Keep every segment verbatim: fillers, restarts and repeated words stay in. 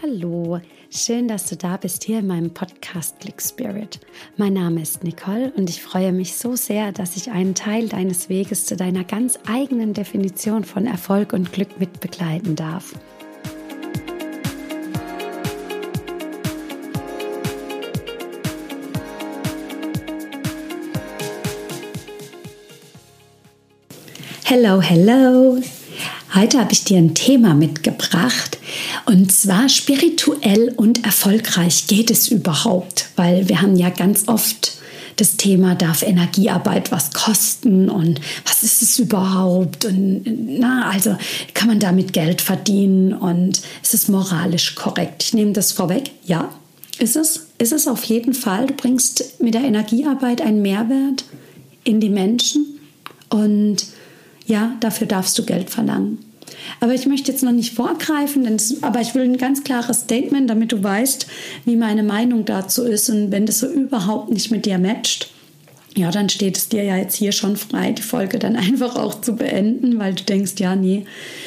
Hallo, schön, dass du da bist hier in meinem Podcast Click Spirit. Mein Name ist Nicole und ich freue mich so sehr, dass ich einen Teil deines Weges zu deiner ganz eigenen Definition von Erfolg und Glück mit begleiten darf. Hello, hello! Heute habe ich dir ein Thema mitgebracht und zwar spirituell und erfolgreich geht es überhaupt, weil wir haben ja ganz oft das Thema, darf Energiearbeit was kosten und was ist es überhaupt und na, also kann man damit Geld verdienen und ist es moralisch korrekt? Ich nehme das vorweg, ja, ist es, ist es auf jeden Fall. Du bringst mit der Energiearbeit einen Mehrwert in die Menschen und ja, dafür darfst du Geld verlangen. Aber ich möchte jetzt noch nicht vorgreifen, denn es, aber ich will ein ganz klares Statement, damit du weißt, wie meine Meinung dazu ist. Und wenn das so überhaupt nicht mit dir matcht, ja, dann steht es dir ja jetzt hier schon frei, die Folge dann einfach auch zu beenden, weil du denkst, ja, nee,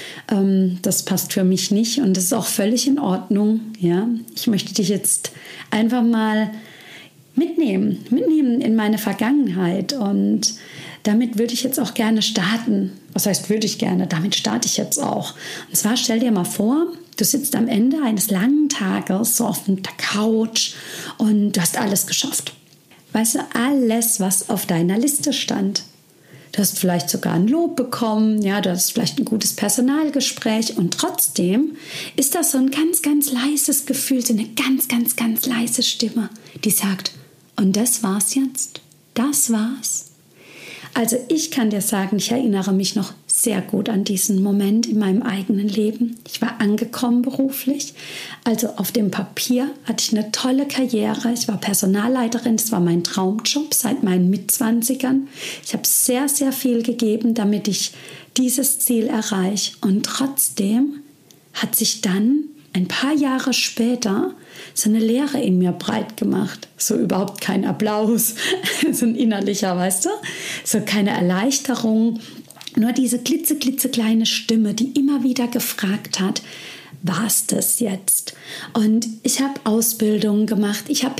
ähm, das passt für mich nicht. Und das ist auch völlig in Ordnung. Ja, ich möchte dich jetzt einfach mal mitnehmen, mitnehmen in meine Vergangenheit und damit würde ich jetzt auch gerne starten. Was heißt, würde ich gerne? Damit starte ich jetzt auch. Und zwar stell dir mal vor, du sitzt am Ende eines langen Tages so auf der Couch und du hast alles geschafft. Weißt du, alles, was auf deiner Liste stand. Du hast vielleicht sogar ein Lob bekommen, ja, du hast vielleicht ein gutes Personalgespräch und trotzdem ist das so ein ganz, ganz leises Gefühl, so eine ganz, ganz, ganz leise Stimme, die sagt, und das war's jetzt, das war's. Also ich kann dir sagen, ich erinnere mich noch sehr gut an diesen Moment in meinem eigenen Leben. Ich war angekommen beruflich, also auf dem Papier hatte ich eine tolle Karriere. Ich war Personalleiterin, das war mein Traumjob seit meinen Mitzwanzigern. Ich habe sehr, sehr viel gegeben, damit ich dieses Ziel erreiche. Und trotzdem hat sich dann ein paar Jahre später so eine Leere in mir breit gemacht. So überhaupt kein Applaus, so ein innerlicher, weißt du? So keine Erleichterung. Nur diese klitzeklitzekleine Stimme, die immer wieder gefragt hat, war's das jetzt? Und ich habe Ausbildungen gemacht, ich habe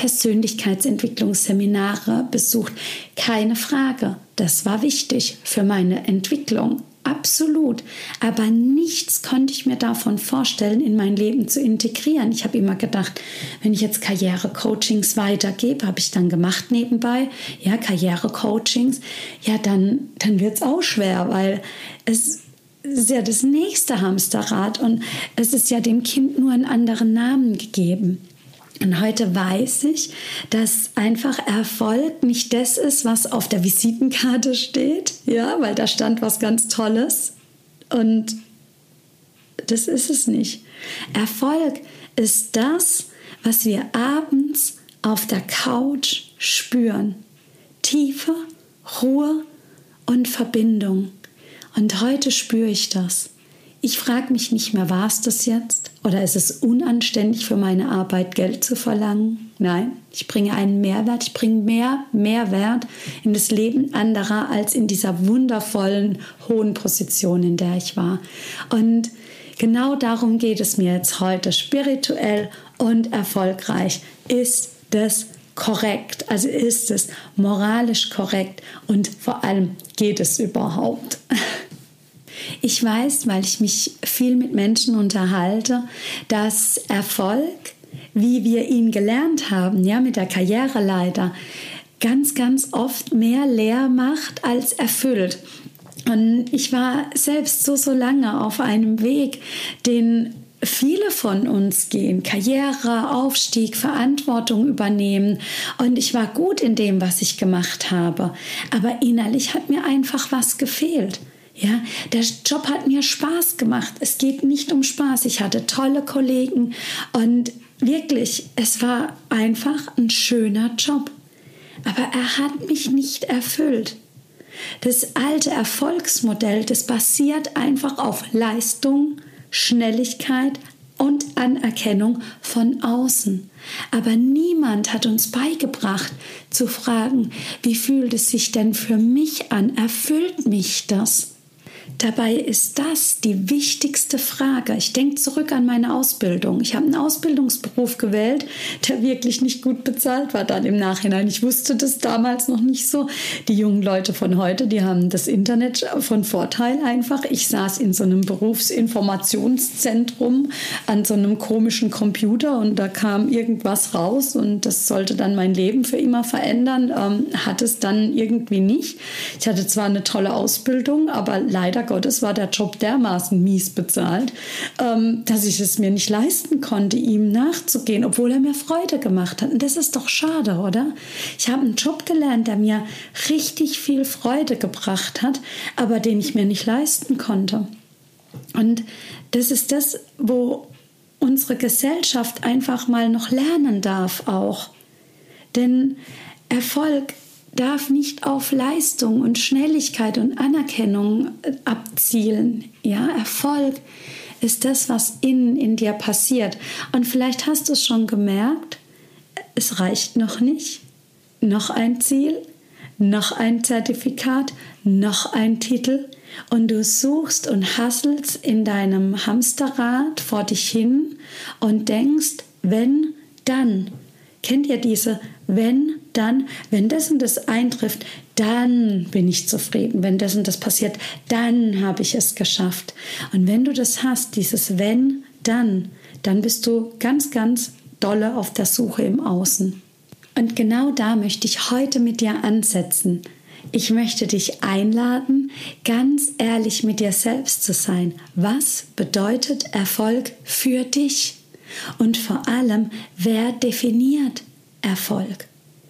Persönlichkeitsentwicklungsseminare besucht. Keine Frage, das war wichtig für meine Entwicklung. Absolut. Aber nichts konnte ich mir davon vorstellen, in mein Leben zu integrieren. Ich habe immer gedacht, wenn ich jetzt Karrierecoachings weitergebe, habe ich dann gemacht nebenbei, ja, Karrierecoachings, ja, dann, dann wird es auch schwer, weil es ist ja das nächste Hamsterrad und es ist ja dem Kind nur einen anderen Namen gegeben. Und heute weiß ich, dass einfach Erfolg nicht das ist, was auf der Visitenkarte steht, ja, weil da stand was ganz Tolles und das ist es nicht. Erfolg ist das, was wir abends auf der Couch spüren. Tiefe, Ruhe und Verbindung. Und heute spüre ich das. Ich frage mich nicht mehr, war es das jetzt? Oder ist es unanständig für meine Arbeit Geld zu verlangen? Nein, ich bringe einen Mehrwert, ich bringe mehr Mehrwert in das Leben anderer als in dieser wundervollen, hohen Position, in der ich war. Und genau darum geht es mir jetzt heute, spirituell und erfolgreich. Ist das korrekt? Also ist es moralisch korrekt? Und vor allem, geht es überhaupt? Ich weiß, weil ich mich viel mit Menschen unterhalte, dass Erfolg, wie wir ihn gelernt haben, ja, mit der Karriereleiter, ganz, ganz oft mehr leer macht als erfüllt. Und ich war selbst so, so lange auf einem Weg, den viele von uns gehen. Karriere, Aufstieg, Verantwortung übernehmen. Und ich war gut in dem, was ich gemacht habe. Aber innerlich hat mir einfach was gefehlt. Ja, der Job hat mir Spaß gemacht. Es geht nicht um Spaß. Ich hatte tolle Kollegen und wirklich, es war einfach ein schöner Job. Aber er hat mich nicht erfüllt. Das alte Erfolgsmodell, das basiert einfach auf Leistung, Schnelligkeit und Anerkennung von außen. Aber niemand hat uns beigebracht, zu fragen, wie fühlt es sich denn für mich an? Erfüllt mich das? Dabei ist das die wichtigste Frage. Ich denke zurück an meine Ausbildung. Ich habe einen Ausbildungsberuf gewählt, der wirklich nicht gut bezahlt war dann im Nachhinein. Ich wusste das damals noch nicht so. Die jungen Leute von heute, die haben das Internet von Vorteil einfach. Ich saß in so einem Berufsinformationszentrum an so einem komischen Computer und da kam irgendwas raus und das sollte dann mein Leben für immer verändern. Ähm, hat es dann irgendwie nicht. Ich hatte zwar eine tolle Ausbildung, aber leider Gottes war der Job dermaßen mies bezahlt, ähm, dass ich es mir nicht leisten konnte, ihm nachzugehen, obwohl er mir Freude gemacht hat. Und das ist doch schade, oder? Ich habe einen Job gelernt, der mir richtig viel Freude gebracht hat, aber den ich mir nicht leisten konnte. Und das ist das, wo unsere Gesellschaft einfach mal noch lernen darf auch. Denn Erfolg darf nicht auf Leistung und Schnelligkeit und Anerkennung abzielen. Ja, Erfolg ist das, was innen in dir passiert. Und vielleicht hast du es schon gemerkt, es reicht noch nicht. Noch ein Ziel, noch ein Zertifikat, noch ein Titel. Und du suchst und hasselst in deinem Hamsterrad vor dich hin und denkst, wenn, dann. Kennt ihr diese wenn, dann, wenn das und das eintrifft, dann bin ich zufrieden. Wenn das und das passiert, dann habe ich es geschafft. Und wenn du das hast, dieses wenn, dann, dann bist du ganz, ganz dolle auf der Suche im Außen. Und genau da möchte ich heute mit dir ansetzen. Ich möchte dich einladen, ganz ehrlich mit dir selbst zu sein. Was bedeutet Erfolg für dich? Und vor allem, wer definiert Erfolg?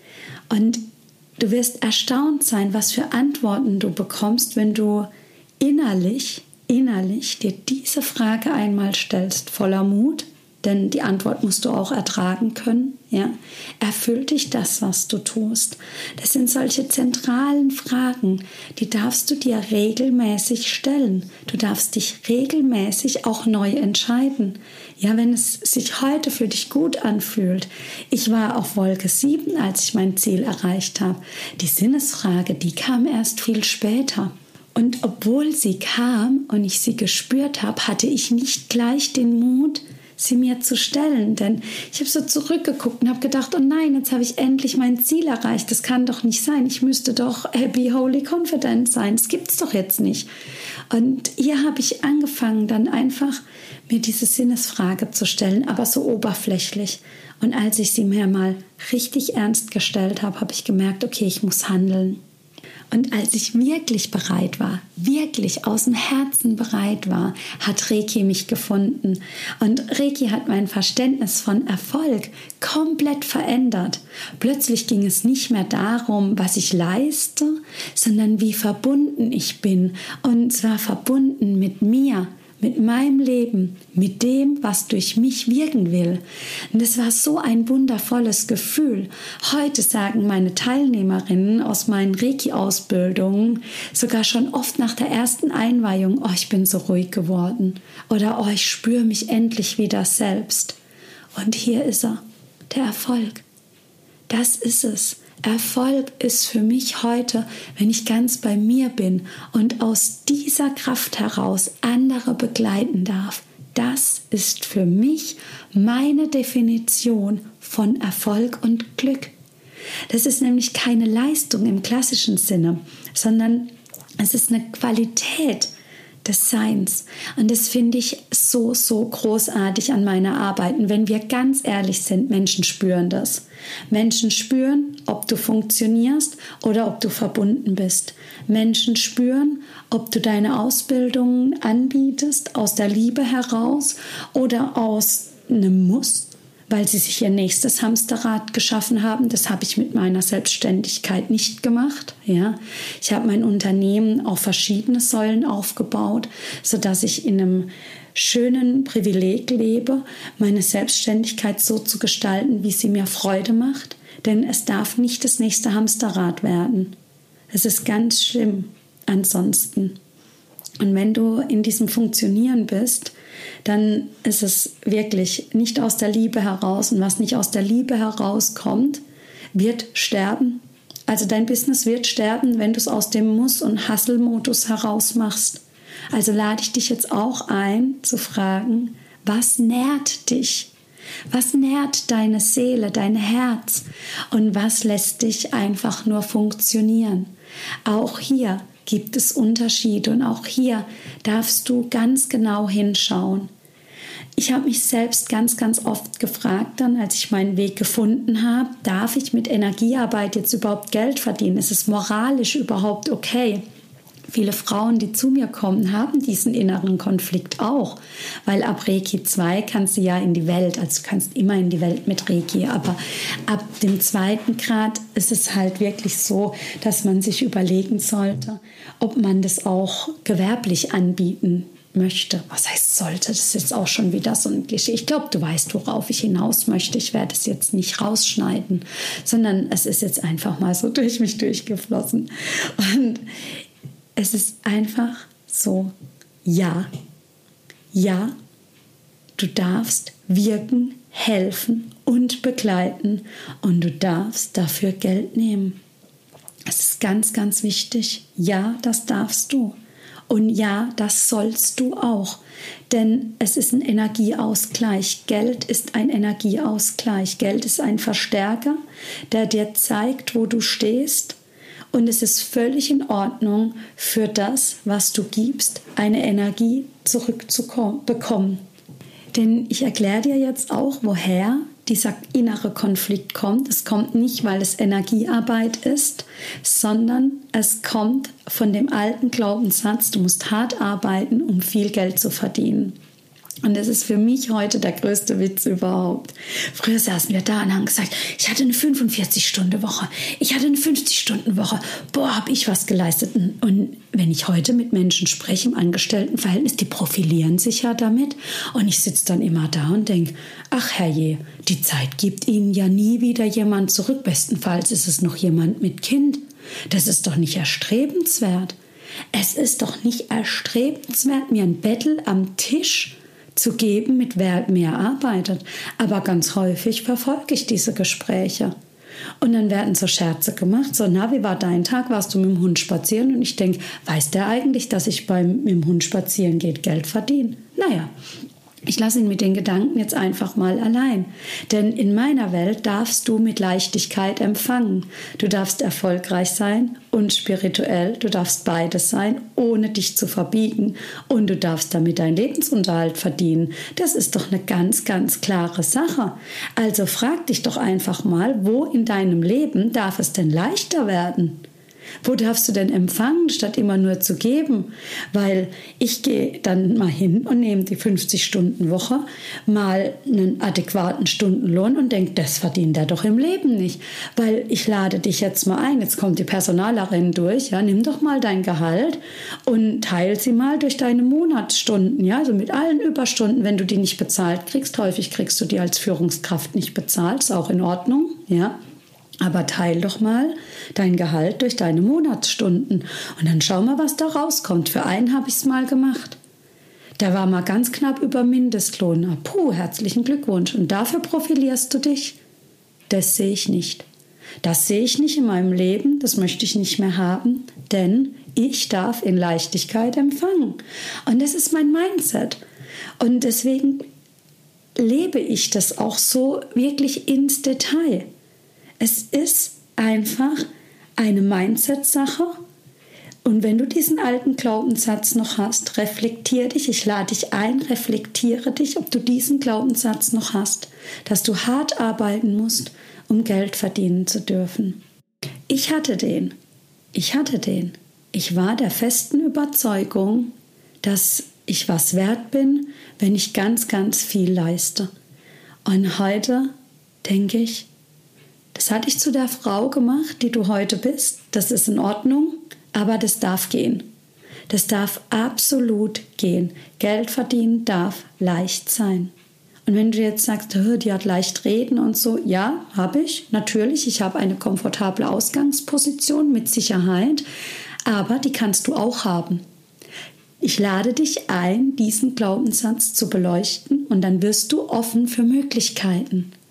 Und du wirst erstaunt sein, was für Antworten du bekommst, wenn du innerlich, innerlich dir diese Frage einmal stellst, voller Mut, denn die Antwort musst du auch ertragen können. Ja? Erfüllt dich das, was du tust? Das sind solche zentralen Fragen, die darfst du dir regelmäßig stellen. Du darfst dich regelmäßig auch neu entscheiden. Ja, wenn es sich heute für dich gut anfühlt. Ich war auf Wolke sieben, als ich mein Ziel erreicht habe. Die Sinnesfrage, die kam erst viel später. Und obwohl sie kam und ich sie gespürt habe, hatte ich nicht gleich den Mut, sie mir zu stellen, denn ich habe so zurückgeguckt und habe gedacht, oh nein, jetzt habe ich endlich mein Ziel erreicht, das kann doch nicht sein, ich müsste doch happy, holy, confident sein, das gibt es doch jetzt nicht. Und hier habe ich angefangen, dann einfach mir diese Sinnesfrage zu stellen, aber so oberflächlich. Und als ich sie mir mal richtig ernst gestellt habe, habe ich gemerkt, okay, ich muss handeln. Und als ich wirklich bereit war, wirklich aus dem Herzen bereit war, hat Reiki mich gefunden. Und Reiki hat mein Verständnis von Erfolg komplett verändert. Plötzlich ging es nicht mehr darum, was ich leiste, sondern wie verbunden ich bin. Und zwar verbunden mit mir, mit meinem Leben, mit dem, was durch mich wirken will. Und das war so ein wundervolles Gefühl. Heute sagen meine Teilnehmerinnen aus meinen Reiki-Ausbildungen sogar schon oft nach der ersten Einweihung, oh, ich bin so ruhig geworden. Oder oh, ich spüre mich endlich wieder selbst. Und hier ist er, der Erfolg. Das ist es. Erfolg ist für mich heute, wenn ich ganz bei mir bin und aus dieser Kraft heraus andere begleiten darf. Das ist für mich meine Definition von Erfolg und Glück. Das ist nämlich keine Leistung im klassischen Sinne, sondern es ist eine Qualität des Seins. Und das finde ich so, so großartig an meiner Arbeit. Und wenn wir ganz ehrlich sind, Menschen spüren das. Menschen spüren, ob du funktionierst oder ob du verbunden bist. Menschen spüren, ob du deine Ausbildung anbietest, aus der Liebe heraus oder aus einem Muss, weil sie sich ihr nächstes Hamsterrad geschaffen haben. Das habe ich mit meiner Selbstständigkeit nicht gemacht. Ja. Ich habe mein Unternehmen auf verschiedene Säulen aufgebaut, sodass ich in einem schönen Privileg lebe, meine Selbstständigkeit so zu gestalten, wie sie mir Freude macht. Denn es darf nicht das nächste Hamsterrad werden. Es ist ganz schlimm ansonsten. Und wenn du in diesem Funktionieren bist, dann ist es wirklich nicht aus der Liebe heraus. Und was nicht aus der Liebe herauskommt, wird sterben. Also dein Business wird sterben, wenn du es aus dem Muss- und Hustle-Modus heraus machst. Also lade ich dich jetzt auch ein, zu fragen, was nährt dich? Was nährt deine Seele, dein Herz? Und was lässt dich einfach nur funktionieren? Auch hier gibt es Unterschiede und auch hier darfst du ganz genau hinschauen. Ich habe mich selbst ganz, ganz oft gefragt, dann, als ich meinen Weg gefunden habe, darf ich mit Energiearbeit jetzt überhaupt Geld verdienen? Ist es moralisch überhaupt okay? Viele Frauen, die zu mir kommen, haben diesen inneren Konflikt auch, weil ab Reiki zwei kannst du ja in die Welt, also du kannst immer in die Welt mit Reiki, aber ab dem zweiten Grad ist es halt wirklich so, dass man sich überlegen sollte, ob man das auch gewerblich anbieten möchte. Was heißt sollte? Das ist jetzt auch schon wieder so ein Klischee. Ich glaube, du weißt, worauf ich hinaus möchte. Ich werde es jetzt nicht rausschneiden, sondern es ist jetzt einfach mal so durch mich durchgeflossen. Und es ist einfach so, ja, ja, du darfst wirken, helfen und begleiten und du darfst dafür Geld nehmen. Es ist ganz, ganz wichtig. Ja, das darfst du. Und ja, das sollst du auch, denn es ist ein Energieausgleich. Geld ist ein Energieausgleich. Geld ist ein Verstärker, der dir zeigt, wo du stehst. Und es ist völlig in Ordnung, für das, was du gibst, eine Energie zurückzubekommen. Denn ich erkläre dir jetzt auch, woher dieser innere Konflikt kommt. Es kommt nicht, weil es Energiearbeit ist, sondern es kommt von dem alten Glaubenssatz, du musst hart arbeiten, um viel Geld zu verdienen. Und das ist für mich heute der größte Witz überhaupt. Früher saßen wir da und haben gesagt, ich hatte eine fünfundvierzig-Stunden-Woche, ich hatte eine fünfzig-Stunden-Woche, boah, habe ich was geleistet. Und wenn ich heute mit Menschen spreche im Angestelltenverhältnis, die profilieren sich ja damit. Und ich sitze dann immer da und denke, ach herrje, die Zeit gibt ihnen ja nie wieder jemand zurück. Bestenfalls ist es noch jemand mit Kind. Das ist doch nicht erstrebenswert. Es ist doch nicht erstrebenswert, mir ein Bettel am Tisch zu geben, mit wer mehr arbeitet. Aber ganz häufig verfolge ich diese Gespräche. Und dann werden so Scherze gemacht, so, na, wie war dein Tag? Warst du mit dem Hund spazieren? Und ich denke, weiß der eigentlich, dass ich beim mit dem Hund spazieren geht Geld verdiene? Naja, ich lasse ihn mit den Gedanken jetzt einfach mal allein. Denn in meiner Welt darfst du mit Leichtigkeit empfangen. Du darfst erfolgreich sein und spirituell. Du darfst beides sein, ohne dich zu verbiegen. Und du darfst damit deinen Lebensunterhalt verdienen. Das ist doch eine ganz, ganz klare Sache. Also frag dich doch einfach mal, wo in deinem Leben darf es denn leichter werden? Wo darfst du denn empfangen, statt immer nur zu geben? Weil ich gehe dann mal hin und nehme die fünfzig-Stunden-Woche, mal einen adäquaten Stundenlohn und denke, das verdient er doch im Leben nicht. Weil ich lade dich jetzt mal ein, jetzt kommt die Personalerin durch, ja, nimm doch mal dein Gehalt und teile sie mal durch deine Monatsstunden, ja, also mit allen Überstunden, wenn du die nicht bezahlt kriegst. Häufig kriegst du die als Führungskraft nicht bezahlt, ist auch in Ordnung, ja. Aber teil doch mal dein Gehalt durch deine Monatsstunden und dann schau mal, was da rauskommt. Für einen habe ich es mal gemacht. Der war mal ganz knapp über Mindestlohn. Puh, herzlichen Glückwunsch. Und dafür profilierst du dich? Das sehe ich nicht. Das sehe ich nicht in meinem Leben. Das möchte ich nicht mehr haben, denn ich darf in Leichtigkeit empfangen. Und das ist mein Mindset. Und deswegen lebe ich das auch so wirklich ins Detail. Es ist einfach eine Mindset-Sache. Und wenn du diesen alten Glaubenssatz noch hast, reflektier dich. Ich lade dich ein, reflektiere dich, ob du diesen Glaubenssatz noch hast, dass du hart arbeiten musst, um Geld verdienen zu dürfen. Ich hatte den. Ich hatte den. Ich war der festen Überzeugung, dass ich was wert bin, wenn ich ganz, ganz viel leiste. Und heute denke ich, das hatte ich zu der Frau gemacht, die du heute bist. Das ist in Ordnung, aber das darf gehen. Das darf absolut gehen. Geld verdienen darf leicht sein. Und wenn du jetzt sagst, die hat leicht reden und so, ja, habe ich, natürlich. Ich habe eine komfortable Ausgangsposition mit Sicherheit, aber die kannst du auch haben. Ich lade dich ein, diesen Glaubenssatz zu beleuchten und dann wirst du offen für Möglichkeiten.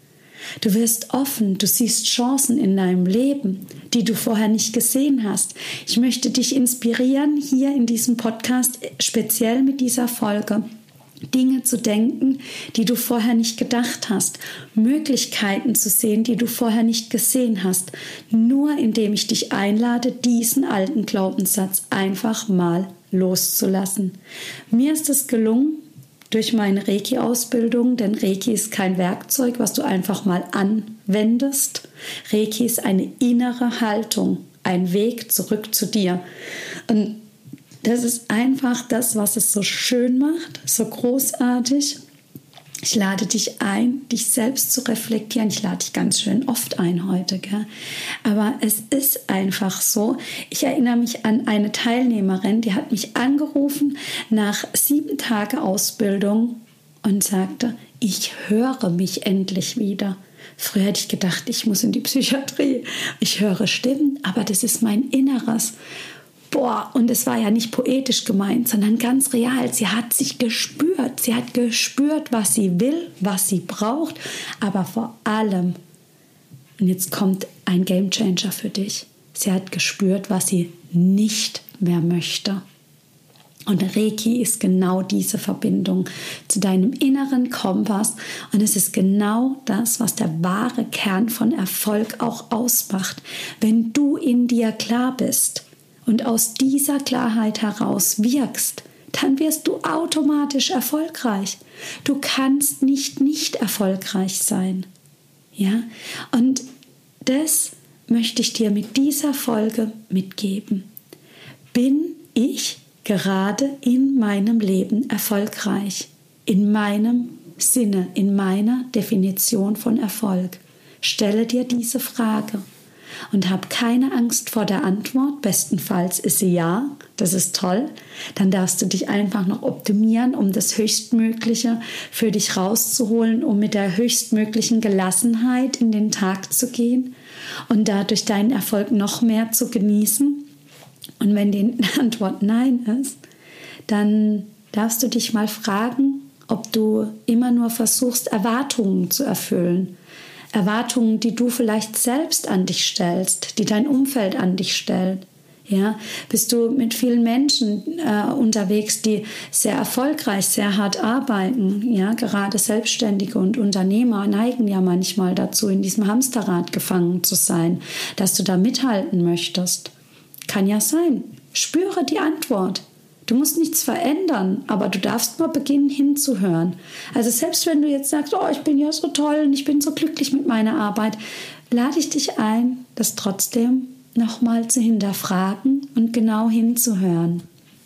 Du wirst offen, du siehst Chancen in deinem Leben, die du vorher nicht gesehen hast. Ich möchte dich inspirieren, hier in diesem Podcast, speziell mit dieser Folge, Dinge zu denken, die du vorher nicht gedacht hast, Möglichkeiten zu sehen, die du vorher nicht gesehen hast, nur indem ich dich einlade, diesen alten Glaubenssatz einfach mal loszulassen. Mir ist es gelungen, durch meine Reiki-Ausbildung, denn Reiki ist kein Werkzeug, was du einfach mal anwendest. Reiki ist eine innere Haltung, ein Weg zurück zu dir. Und das ist einfach das, was es so schön macht, so großartig. Ich lade dich ein, dich selbst zu reflektieren. Ich lade dich ganz schön oft ein heute, gell? Aber es ist einfach so. Ich erinnere mich an eine Teilnehmerin, die hat mich angerufen nach sieben Tagen Ausbildung und sagte, ich höre mich endlich wieder. Früher hätte ich gedacht, ich muss in die Psychiatrie. Ich höre Stimmen, aber das ist mein Inneres. Boah, und es war ja nicht poetisch gemeint, sondern ganz real. Sie hat sich gespürt. Sie hat gespürt, was sie will, was sie braucht. Aber vor allem, und jetzt kommt ein Gamechanger für dich, sie hat gespürt, was sie nicht mehr möchte. Und Reiki ist genau diese Verbindung zu deinem inneren Kompass. Und es ist genau das, was der wahre Kern von Erfolg auch ausmacht. Wenn du in dir klar bist und aus dieser Klarheit heraus wirkst, dann wirst du automatisch erfolgreich. Du kannst nicht nicht erfolgreich sein. Ja? Und das möchte ich dir mit dieser Folge mitgeben. Bin ich gerade in meinem Leben erfolgreich? In meinem Sinne, in meiner Definition von Erfolg? Stelle dir diese Frage. Und hab keine Angst vor der Antwort. Bestenfalls ist sie ja, das ist toll. Dann darfst du dich einfach noch optimieren, um das Höchstmögliche für dich rauszuholen, um mit der höchstmöglichen Gelassenheit in den Tag zu gehen und dadurch deinen Erfolg noch mehr zu genießen. Und wenn die Antwort Nein ist, dann darfst du dich mal fragen, ob du immer nur versuchst, Erwartungen zu erfüllen. Erwartungen, die du vielleicht selbst an dich stellst, die dein Umfeld an dich stellt. Ja, bist du mit vielen Menschen äh, unterwegs, die sehr erfolgreich, sehr hart arbeiten. Ja, gerade Selbstständige und Unternehmer neigen ja manchmal dazu, in diesem Hamsterrad gefangen zu sein, dass du da mithalten möchtest. Kann ja sein. Spüre die Antwort. Du musst nichts verändern, aber du darfst mal beginnen hinzuhören. Also selbst wenn du jetzt sagst, oh, ich bin ja so toll und ich bin so glücklich mit meiner Arbeit, lade ich dich ein, das trotzdem nochmal zu hinterfragen und genau hinzuhören.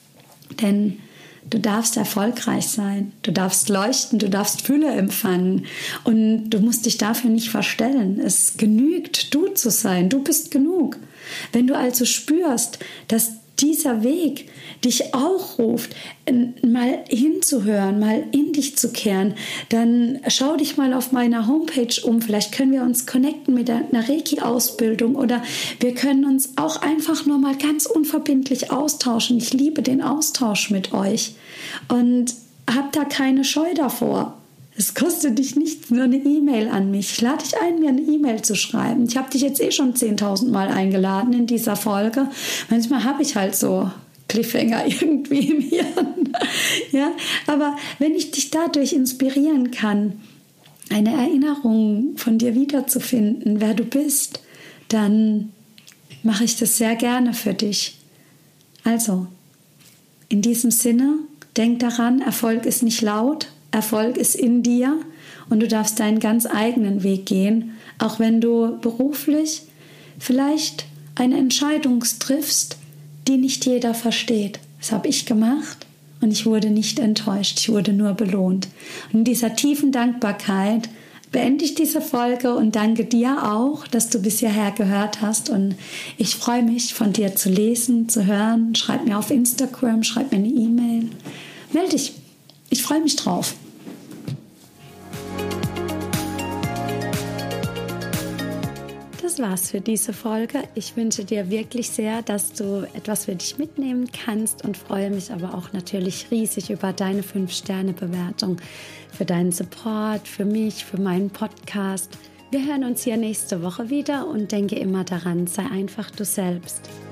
Denn du darfst erfolgreich sein, du darfst leuchten, du darfst Fülle empfangen und du musst dich dafür nicht verstellen. Es genügt, du zu sein, du bist genug. Wenn du also spürst, dass dieser Weg dich auch ruft, mal hinzuhören, mal in dich zu kehren, dann schau dich mal auf meiner Homepage um. Vielleicht können wir uns connecten mit einer Reiki-Ausbildung oder wir können uns auch einfach nur mal ganz unverbindlich austauschen. Ich liebe den Austausch mit euch und hab da keine Scheu davor. Es kostet dich nichts, nur eine E-Mail an mich. Ich lade dich ein, mir eine E-Mail zu schreiben. Ich habe dich jetzt eh schon zehntausend Mal eingeladen in dieser Folge. Manchmal habe ich halt so Cliffhanger irgendwie im Hirn. Ja? Aber wenn ich dich dadurch inspirieren kann, eine Erinnerung von dir wiederzufinden, wer du bist, dann mache ich das sehr gerne für dich. Also, in diesem Sinne, denk daran, Erfolg ist nicht laut, Erfolg ist in dir und du darfst deinen ganz eigenen Weg gehen, auch wenn du beruflich vielleicht eine Entscheidung triffst, die nicht jeder versteht. Das habe ich gemacht und ich wurde nicht enttäuscht, ich wurde nur belohnt. Und in dieser tiefen Dankbarkeit beende ich diese Folge und danke dir auch, dass du bis hierher gehört hast und ich freue mich, von dir zu lesen, zu hören. Schreib mir auf Instagram, schreib mir eine E-Mail. Melde dich. Ich freue mich drauf. Das war's für diese Folge. Ich wünsche dir wirklich sehr, dass du etwas für dich mitnehmen kannst und freue mich aber auch natürlich riesig über deine fünf Sterne Bewertung, für deinen Support, für mich, für meinen Podcast. Wir hören uns hier nächste Woche wieder und denke immer daran, sei einfach du selbst.